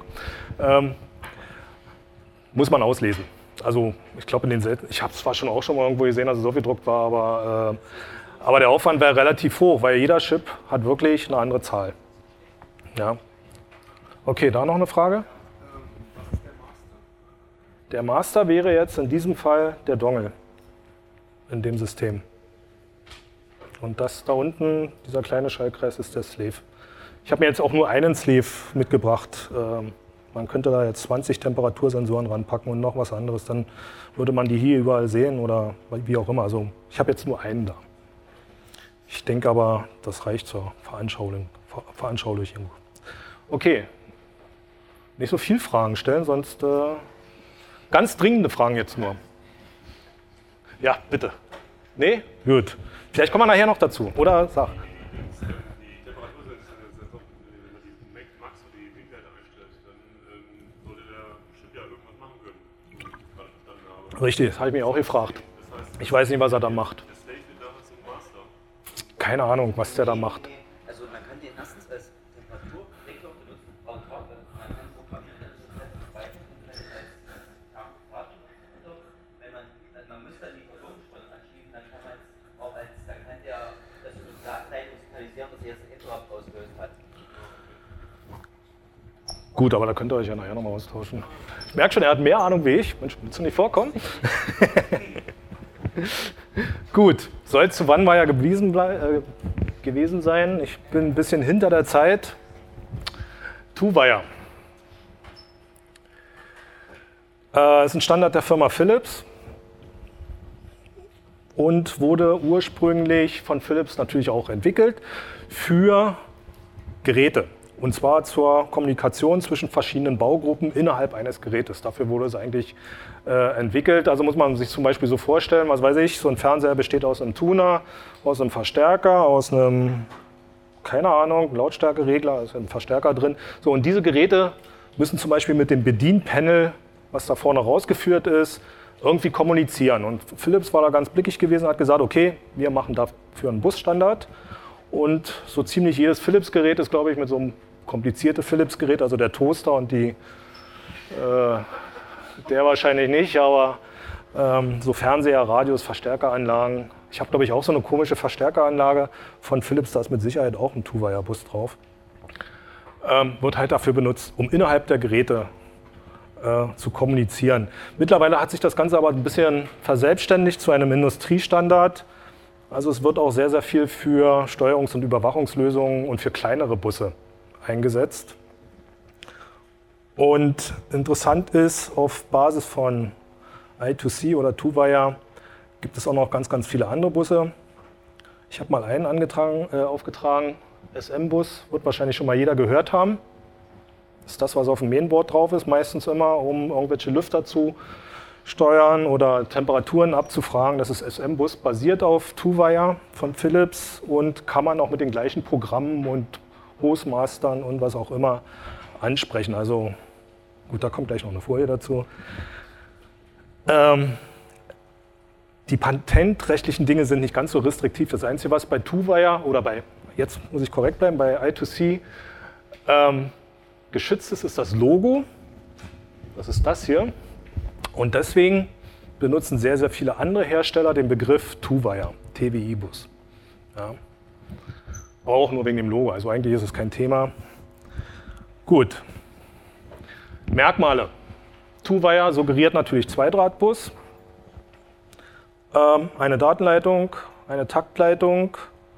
Muss man auslesen. Also ich glaube, ich habe es zwar auch schon mal irgendwo gesehen, dass es aufgedruckt war, aber der Aufwand wäre relativ hoch, weil jeder Chip hat wirklich eine andere Zahl. Ja. Okay, da noch eine Frage? Was ist der Master? Der Master wäre jetzt in diesem Fall der Dongle in dem System. Und das da unten, dieser kleine Schaltkreis, ist der Slave. Ich habe mir jetzt auch nur einen Slave mitgebracht. Man könnte da jetzt 20 Temperatursensoren ranpacken und noch was anderes, dann würde man die hier überall sehen oder wie auch immer. Also ich habe jetzt nur einen da. Ich denke aber, das reicht zur Veranschaulichung. Okay, nicht so viel Fragen stellen, sonst ganz dringende Fragen jetzt nur. Ja, bitte. Nee? Gut. Vielleicht kommen wir nachher noch dazu, oder? Sag. Die Temperatursensor, wenn man die Max oder die Winkwerte einstellt, dann sollte der Chip ja irgendwas machen können. Gerade verstanden habe. Richtig, das habe ich mich auch gefragt. Das heißt, Ich weiß nicht, was er da macht. der Slave wird damals zum Master. Keine Ahnung, was der da macht. Also man kann den erstens als Temperaturregler benutzen, autark, man kann programmieren, dass es als wenn man müsste an die Personensteuerung anschließen, dann kann man es auch als, dann kann der das Datenleitung signalisieren, dass er jetzt ein Interrupt ausgelöst hat. Gut, aber da könnt ihr euch ja nachher nochmal austauschen. Ich merke schon, er hat mehr Ahnung wie ich. Mensch, willst du nicht vorkommen? Gut, soll es zu OneWire gewesen sein. Ich bin ein bisschen hinter der Zeit. TwoWire. Ist ein Standard der Firma Philips. und wurde ursprünglich von Philips natürlich auch entwickelt für Geräte. Und zwar zur Kommunikation zwischen verschiedenen Baugruppen innerhalb eines Gerätes. Dafür wurde es eigentlich entwickelt. Also muss man sich zum Beispiel so vorstellen, was weiß ich, so ein Fernseher besteht aus einem Tuner, aus einem Verstärker, aus einem, keine Ahnung, Lautstärkeregler, ist ein Verstärker drin. So, und diese Geräte müssen zum Beispiel mit dem Bedienpanel, was da vorne rausgeführt ist, irgendwie kommunizieren. Und Philips war da ganz blickig gewesen und hat gesagt, okay, wir machen dafür einen Busstandard. Und so ziemlich jedes Philips-Gerät ist, glaube ich, mit so einem komplizierten Philips-Gerät, also der Toaster und der wahrscheinlich nicht, aber so Fernseher, Radios, Verstärkeranlagen. Ich habe, glaube ich, auch so eine komische Verstärkeranlage von Philips, da ist mit Sicherheit auch ein Two-Wire-Bus drauf. Wird halt dafür benutzt, um innerhalb der Geräte zu kommunizieren. Mittlerweile hat sich das Ganze aber ein bisschen verselbstständigt zu einem Industriestandard. Also es wird auch sehr, sehr viel für Steuerungs- und Überwachungslösungen und für kleinere Busse eingesetzt. Und interessant ist, auf Basis von I2C oder Two-Wire gibt es auch noch ganz, ganz viele andere Busse. Ich habe mal einen aufgetragen, SM-Bus, wird wahrscheinlich schon mal jeder gehört haben. Das ist das, was auf dem Mainboard drauf ist, meistens immer, um irgendwelche Lüfter zu steuern oder Temperaturen abzufragen. Das ist SM-Bus, basiert auf Two-Wire von Philips und kann man auch mit den gleichen Programmen und Hostmastern und was auch immer ansprechen. Also gut, da kommt gleich noch eine Folie dazu. Die patentrechtlichen Dinge sind nicht ganz so restriktiv. Das Einzige, was bei Two-Wire oder jetzt muss ich korrekt bleiben, bei I2C geschützt ist das Logo. Das ist das hier. Und deswegen benutzen sehr, sehr viele andere Hersteller den Begriff Two-Wire, TWI-Bus. Ja. Auch nur wegen dem Logo, also eigentlich ist es kein Thema. Gut. Merkmale. Two-Wire suggeriert natürlich Zweidrahtbus, eine Datenleitung, eine Taktleitung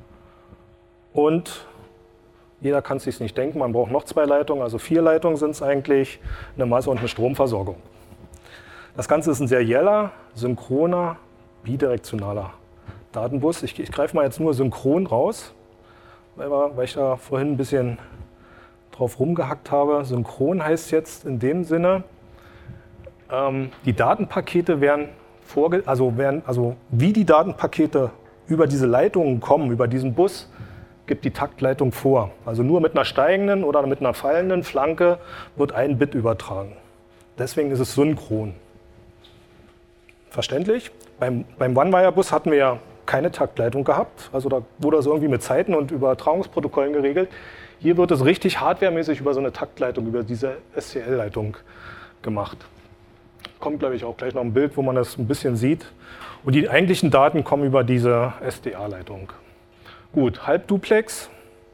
und jeder kann es sich nicht denken, man braucht noch 2 Leitungen, also 4 Leitungen sind es eigentlich, eine Masse- und eine Stromversorgung. Das Ganze ist ein serieller, synchroner, bidirektionaler Datenbus. Ich greife mal jetzt nur synchron raus, weil ich da vorhin ein bisschen drauf rumgehackt habe. Synchron heißt jetzt in dem Sinne, die Datenpakete werden wie die Datenpakete über diese Leitungen kommen, über diesen Bus, gibt die Taktleitung vor. Also nur mit einer steigenden oder mit einer fallenden Flanke wird ein Bit übertragen. Deswegen ist es synchron. Verständlich? Beim One-Wire-Bus hatten wir ja keine Taktleitung gehabt. Also da wurde das irgendwie mit Zeiten und Übertragungsprotokollen geregelt. Hier wird es richtig hardwaremäßig über so eine Taktleitung, über diese SCL-Leitung gemacht. Kommt, glaube ich, auch gleich noch ein Bild, wo man das ein bisschen sieht. Und die eigentlichen Daten kommen über diese SDA-Leitung. Gut, Halbduplex.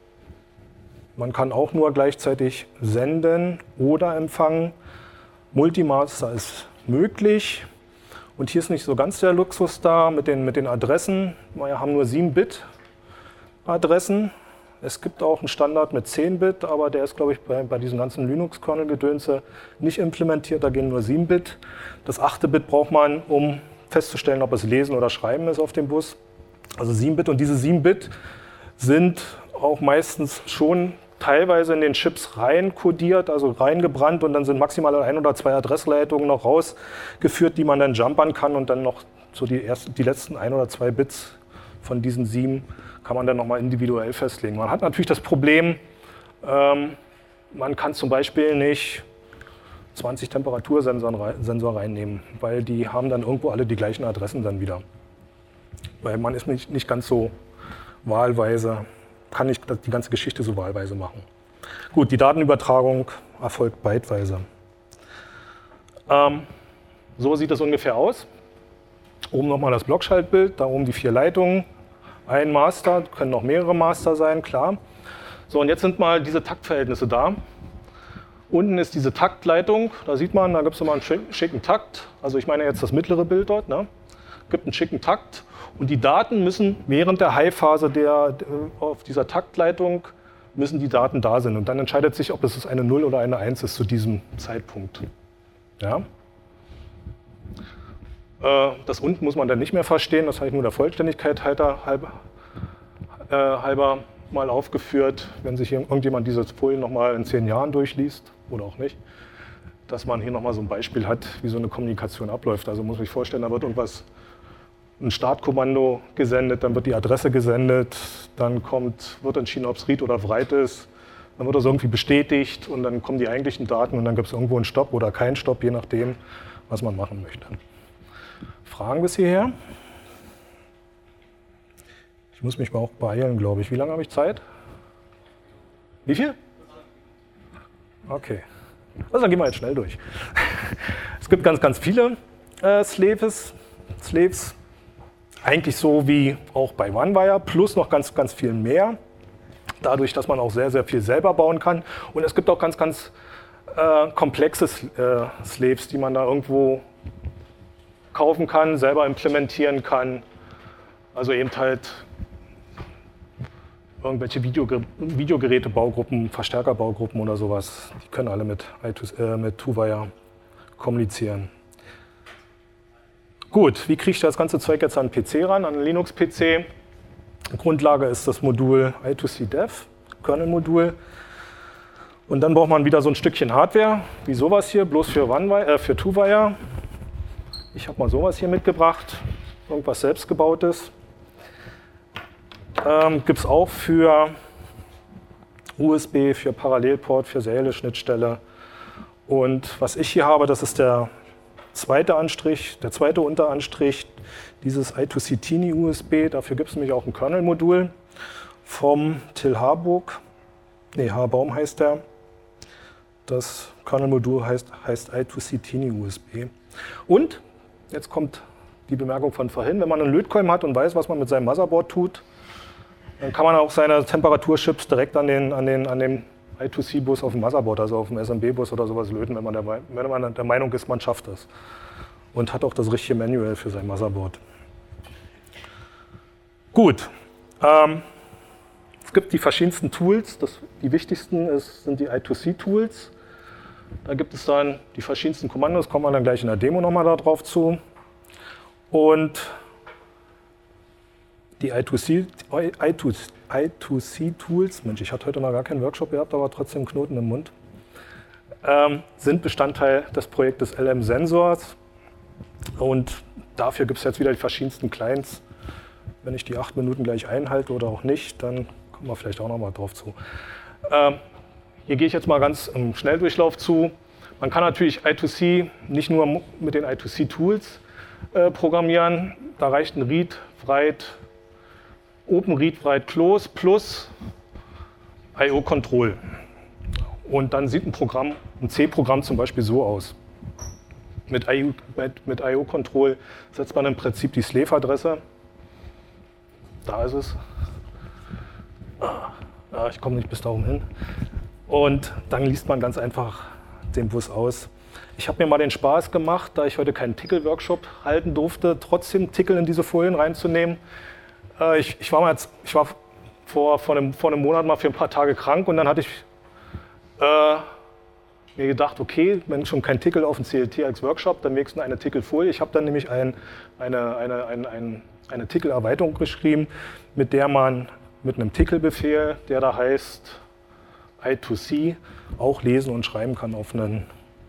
Man kann auch nur gleichzeitig senden oder empfangen. Multimaster ist möglich. Und hier ist nicht so ganz der Luxus da mit den Adressen. Wir haben nur 7-Bit-Adressen. Es gibt auch einen Standard mit 10-Bit, aber der ist, glaube ich, bei diesen ganzen Linux-Kernel-Gedönse nicht implementiert. Da gehen nur 7-Bit. Das 8-Bit braucht man, um festzustellen, ob es Lesen oder Schreiben ist auf dem Bus. Also 7-Bit. Und diese 7-Bit sind auch meistens schon teilweise in den Chips rein kodiert, also reingebrannt, und dann sind maximal 1 oder 2 Adressleitungen noch rausgeführt, die man dann jumpern kann, und dann noch so die letzten 1 oder 2 Bits von diesen 7 kann man dann nochmal individuell festlegen. Man hat natürlich das Problem, man kann zum Beispiel nicht 20 Temperatursensor reinnehmen, weil die haben dann irgendwo alle die gleichen Adressen dann wieder. Weil man ist nicht ganz so wahlweise, kann nicht die ganze Geschichte so wahlweise machen. Gut, die Datenübertragung erfolgt byteweise. So sieht es ungefähr aus. Oben nochmal das Blockschaltbild, da oben die 4 Leitungen, ein Master, können noch mehrere Master sein, klar. So, und jetzt sind mal diese Taktverhältnisse da. Unten ist diese Taktleitung, da sieht man, da gibt es nochmal einen schicken Takt. Also ich meine jetzt das mittlere Bild dort, ne? Gibt einen schicken Takt. Und die Daten müssen während der High-Phase auf dieser Taktleitung, müssen die Daten da sein. Und dann entscheidet sich, ob es eine 0 oder eine 1 ist zu diesem Zeitpunkt. Ja? Das unten muss man dann nicht mehr verstehen, das habe ich nur der Vollständigkeit halber mal aufgeführt, wenn sich irgendjemand diese Folien nochmal in 10 Jahren durchliest oder auch nicht, dass man hier nochmal so ein Beispiel hat, wie so eine Kommunikation abläuft. Also muss man sich vorstellen, da wird ein Startkommando gesendet, dann wird die Adresse gesendet, dann wird entschieden, ob es Read oder Write ist, dann wird das irgendwie bestätigt und dann kommen die eigentlichen Daten und dann gibt es irgendwo einen Stopp oder keinen Stopp, je nachdem, was man machen möchte. Fragen bis hierher? Ich muss mich mal auch beeilen, glaube ich. Wie lange habe ich Zeit? Wie viel? Okay. Also dann gehen wir jetzt schnell durch. Es gibt ganz, ganz viele Slaves. Eigentlich so wie auch bei OneWire, plus noch ganz, ganz viel mehr. Dadurch, dass man auch sehr, sehr viel selber bauen kann. Und es gibt auch ganz, ganz komplexe Slaves, die man da irgendwo kaufen kann, selber implementieren kann. Also eben halt irgendwelche Videogerätebaugruppen, Verstärkerbaugruppen oder sowas. Die können alle mit 2Wire kommunizieren. Gut, wie kriege ich das ganze Zeug jetzt an den PC ran, an den Linux-PC? Grundlage ist das Modul I2C-Dev, Kernel-Modul. Und dann braucht man wieder so ein Stückchen Hardware, wie sowas hier, bloß für 2Wire. Ich habe mal sowas hier mitgebracht, irgendwas selbstgebautes. Gibt es auch für USB, für Parallelport, für serielle Schnittstelle. Und was ich hier habe, das ist der zweite Unteranstrich, dieses I2C Tiny USB. Dafür gibt es nämlich auch ein Kernel-Modul vom Till Harbaum heißt der. Das Kernel-Modul heißt I2C Tiny USB. Und jetzt kommt die Bemerkung von vorhin, wenn man einen Lötkolben hat und weiß, was man mit seinem Motherboard tut, dann kann man auch seine Temperaturchips direkt an dem I2C-Bus auf dem Motherboard, also auf dem SMB-Bus oder sowas löten, wenn man der Meinung ist, man schafft das. Und hat auch das richtige Manual für sein Motherboard. Gut. Es gibt die verschiedensten Tools. Die wichtigsten sind die I2C-Tools. Da gibt es dann die verschiedensten Kommandos, kommen wir dann gleich in der Demo nochmal darauf zu. Und die I2C-Tools, Mensch, ich hatte heute noch gar keinen Workshop gehabt, aber trotzdem Knoten im Mund, sind Bestandteil des Projektes LM Sensors. Und dafür gibt es jetzt wieder die verschiedensten Clients. Wenn ich die 8 Minuten gleich einhalte oder auch nicht, dann kommen wir vielleicht auch noch mal drauf zu. Hier gehe ich jetzt mal ganz im Schnelldurchlauf zu. Man kann natürlich I2C nicht nur mit den I2C-Tools programmieren. Da reicht ein Read, Write, Open Read, Write, Close plus IO-Control. Und dann sieht ein C-Programm zum Beispiel so aus. Mit IO-Control setzt man im Prinzip die Slave-Adresse. Da ist es. Ich komme nicht bis da oben hin. Und dann liest man ganz einfach den Bus aus. Ich habe mir mal den Spaß gemacht, da ich heute keinen Tickel-Workshop halten durfte, trotzdem Tickel in diese Folien reinzunehmen. Ich war vor einem Monat mal für ein paar Tage krank und dann hatte ich mir gedacht, okay, wenn schon kein Tickel auf dem CLT als Workshop, dann wenigstens eine Tickel-Folie. Ich habe dann nämlich eine Tickel-Erweiterung geschrieben, mit der man mit einem Tickel-Befehl, der da heißt I2C, auch lesen und schreiben kann auf einen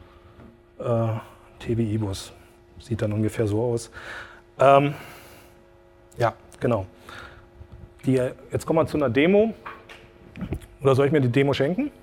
TBI-Bus. Sieht dann ungefähr so aus. Ja, genau. Jetzt kommen wir zu einer Demo. Oder soll ich mir die Demo schenken?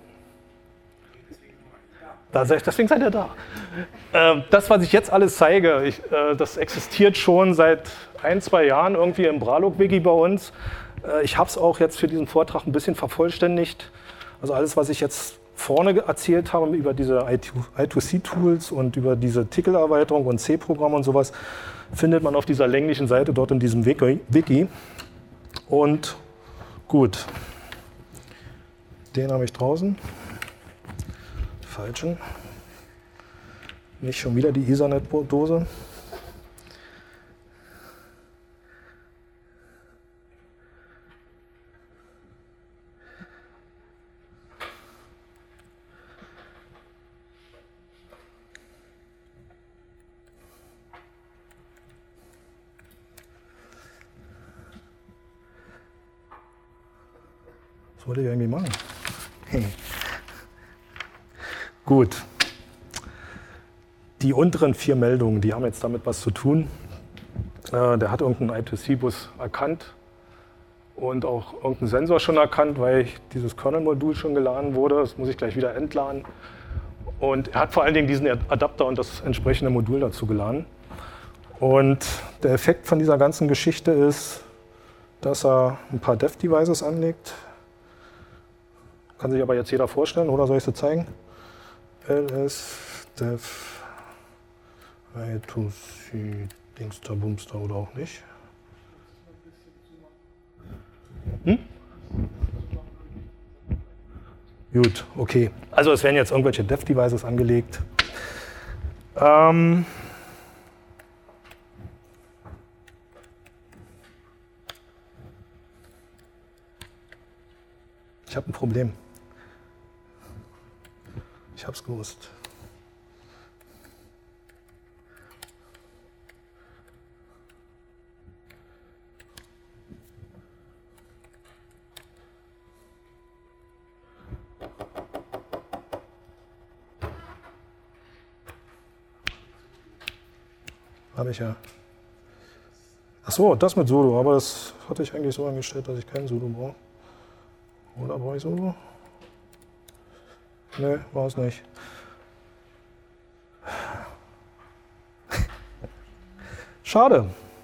Deswegen seid ihr da. Das, was ich jetzt alles zeige, das existiert schon seit 1-2 Jahren irgendwie im Bralog-Wiki bei uns. Ich habe es auch jetzt für diesen Vortrag ein bisschen vervollständigt. Also alles, was ich jetzt vorne erzählt habe über diese I2C-Tools und über diese Tickel-Erweiterung und C-Programme und sowas, findet man auf dieser länglichen Seite dort in diesem Wiki. Und gut, den habe ich draußen. Falschen. Nicht schon wieder die Ethernet-Dose. Was wollte ich eigentlich machen? Gut. Die unteren 4 Meldungen, die haben jetzt damit was zu tun. Der hat irgendeinen I2C-Bus erkannt und auch irgendeinen Sensor schon erkannt, weil dieses Kernel-Modul schon geladen wurde. Das muss ich gleich wieder entladen. Und er hat vor allen Dingen diesen Adapter und das entsprechende Modul dazu geladen. Und der Effekt von dieser ganzen Geschichte ist, dass er ein paar Dev-Devices anlegt. Kann sich aber jetzt jeder vorstellen, oder soll ich sie zeigen? ls dev I2C Dingster Bumster oder auch nicht. Gut, okay. Also es werden jetzt irgendwelche Dev-Devices angelegt. Ich habe ein Problem. Ich habe es gewusst. Habe ich ja. Ach so, das mit Sudo, aber das hatte ich eigentlich so eingestellt, dass ich keinen Sudo brauche. Oder brauche ich Sudo? Ne, war es nicht. Schade.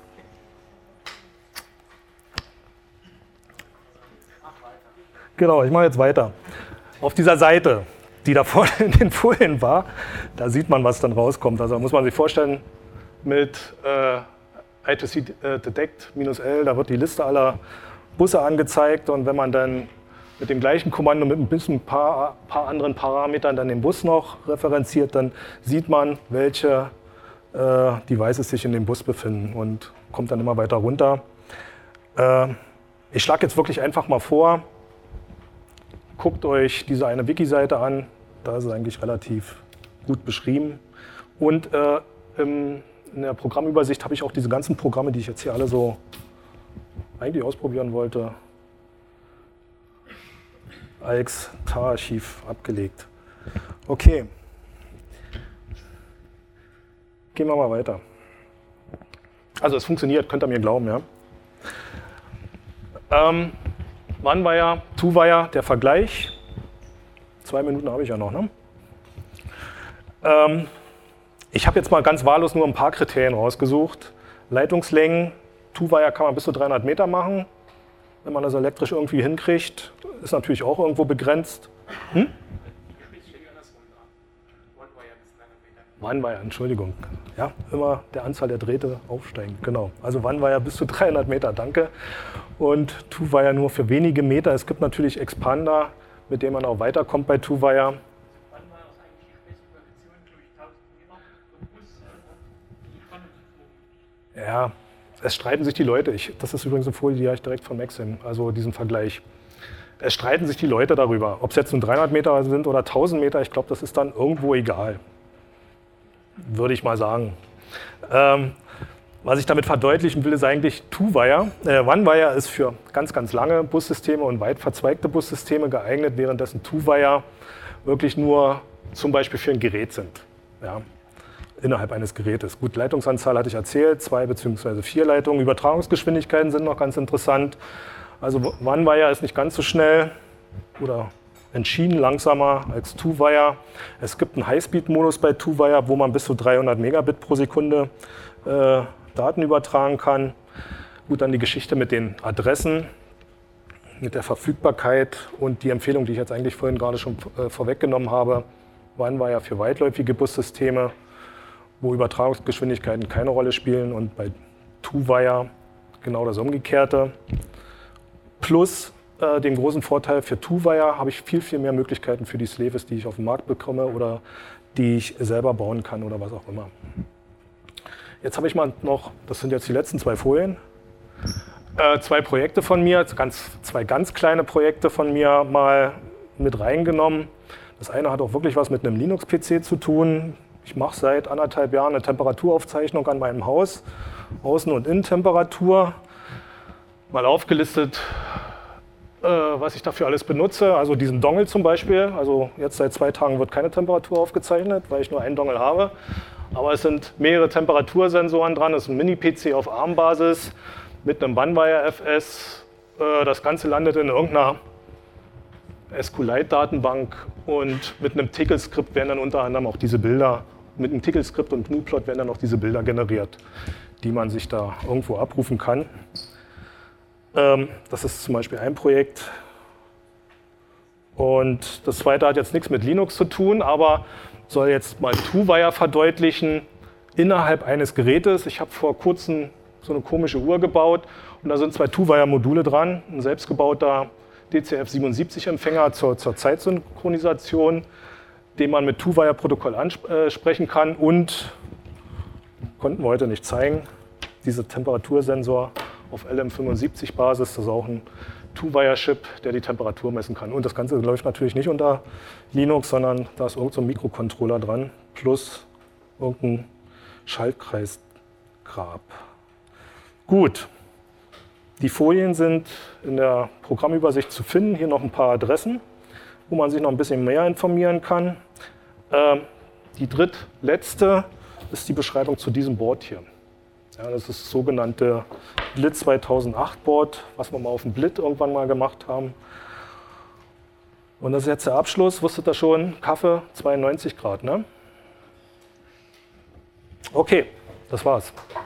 Genau, ich mache jetzt weiter. Auf dieser Seite, die da vorne in den Folien war, da sieht man, was dann rauskommt. Also muss man sich vorstellen, mit I2C Detect -L, da wird die Liste aller Busse angezeigt und wenn man dann mit dem gleichen Kommando mit ein bisschen paar anderen Parametern dann den Bus noch referenziert, dann sieht man, welche Devices sich in dem Bus befinden und kommt dann immer weiter runter. Ich schlage jetzt wirklich einfach mal vor, guckt euch diese eine Wiki-Seite an, da ist es eigentlich relativ gut beschrieben. Und in der Programmübersicht habe ich auch diese ganzen Programme, die ich jetzt hier alle so eigentlich ausprobieren wollte, als TAR-Archiv abgelegt. Okay. Gehen wir mal weiter. Also es funktioniert, könnt ihr mir glauben, ja. OneWire, TwoWire, der Vergleich. 2 Minuten habe ich ja noch, ne? Ich habe jetzt mal ganz wahllos nur ein paar Kriterien rausgesucht. Leitungslängen, TwoWire kann man bis zu 300 Meter machen. Wenn man das elektrisch irgendwie hinkriegt, ist natürlich auch irgendwo begrenzt. OneWire, Entschuldigung. Ja, immer der Anzahl der Drähte aufsteigen. Genau. Also OneWire bis zu 300 Meter, danke. Und TwoWire nur für wenige Meter. Es gibt natürlich Expander, mit denen man auch weiterkommt bei TwoWire. Ja, es streiten sich die Leute. Das ist übrigens eine Folie, die habe ich direkt von Maxim, also diesen Vergleich. Es streiten sich die Leute darüber, ob es jetzt nun 300 Meter sind oder 1000 Meter. Ich glaube, das ist dann irgendwo egal, würde ich mal sagen. Was ich damit verdeutlichen will, ist eigentlich TwoWire. OneWire ist für ganz, ganz lange Bussysteme und weit verzweigte Bussysteme geeignet, währenddessen TwoWire wirklich nur zum Beispiel für ein Gerät sind. Ja. Innerhalb eines Gerätes. Gut, Leitungsanzahl hatte ich erzählt, 2 bzw. 4 Leitungen. Übertragungsgeschwindigkeiten sind noch ganz interessant. Also OneWire ist nicht ganz so schnell oder entschieden langsamer als TwoWire. Es gibt einen Highspeed-Modus bei TwoWire, wo man bis zu 300 Megabit pro Sekunde Daten übertragen kann. Gut, dann die Geschichte mit den Adressen, mit der Verfügbarkeit und die Empfehlung, die ich jetzt eigentlich vorhin gerade schon vorweggenommen habe. OneWire für weitläufige Bussysteme, wo Übertragungsgeschwindigkeiten keine Rolle spielen und bei TwoWire genau das Umgekehrte. Plus den großen Vorteil für TwoWire habe ich viel, viel mehr Möglichkeiten für die Slaves, die ich auf dem Markt bekomme oder die ich selber bauen kann oder was auch immer. Jetzt habe ich mal noch, das sind jetzt die letzten 2 Folien, 2 Projekte von mir, 2 ganz kleine Projekte von mir mal mit reingenommen. Das eine hat auch wirklich was mit einem Linux-PC zu tun. Ich mache seit 1,5 Jahren eine Temperaturaufzeichnung an meinem Haus, Außen- und Innentemperatur. Mal aufgelistet was ich dafür alles benutze. Also diesen Dongle zum Beispiel. Also jetzt seit 2 Tagen wird keine Temperatur aufgezeichnet, weil ich nur einen Dongle habe. Aber es sind mehrere Temperatursensoren dran. Es ist ein Mini-PC auf ARM-Basis mit einem Bunwire-FS. Das Ganze landet in irgendeiner SQLite-Datenbank und mit einem Tcl-Skript werden dann unter anderem auch diese Bilder, mit einem Tcl-Skript und GNU-Plot werden dann auch diese Bilder generiert, die man sich da irgendwo abrufen kann. Das ist zum Beispiel ein Projekt. Und das zweite hat jetzt nichts mit Linux zu tun, aber soll jetzt mal Two-Wire verdeutlichen innerhalb eines Gerätes. Ich habe vor kurzem so eine komische Uhr gebaut und da sind 2 Two-Wire-Module dran, ein selbstgebauter DCF77-Empfänger zur Zeitsynchronisation, den man mit Two-Wire-Protokoll ansprechen kann und, konnten wir heute nicht zeigen, dieser Temperatursensor auf LM75-Basis, das ist auch ein Two-Wire-Chip, der die Temperatur messen kann. Und das Ganze läuft natürlich nicht unter Linux, sondern da ist irgend so ein Mikrocontroller dran, plus irgendein Schaltkreisgrab. Gut, die Folien sind in der Programmübersicht zu finden. Hier noch ein paar Adressen, wo man sich noch ein bisschen mehr informieren kann. Die drittletzte ist die Beschreibung zu diesem Board hier. Ja, das ist das sogenannte Blit 2008 Board, was wir mal auf dem Blit irgendwann mal gemacht haben. Und das ist jetzt der Abschluss, wusstet ihr schon, Kaffee 92 Grad, ne? Okay, das war's.